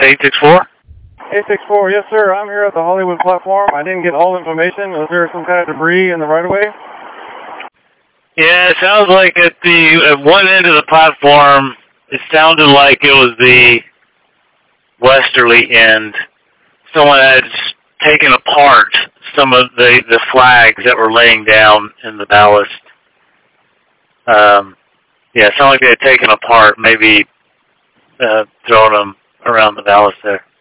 864? 864, yes sir, I'm here at the Hollywood platform. I didn't get all information. Was there some kind of debris in the right-of-way? Yeah, it sounds like at one end of the platform, it sounded like it was the westerly end. Someone had taken apart some of the flags that were laying down in the ballast. Yeah, it sounded like they had taken apart, maybe throwing them around the ballast there.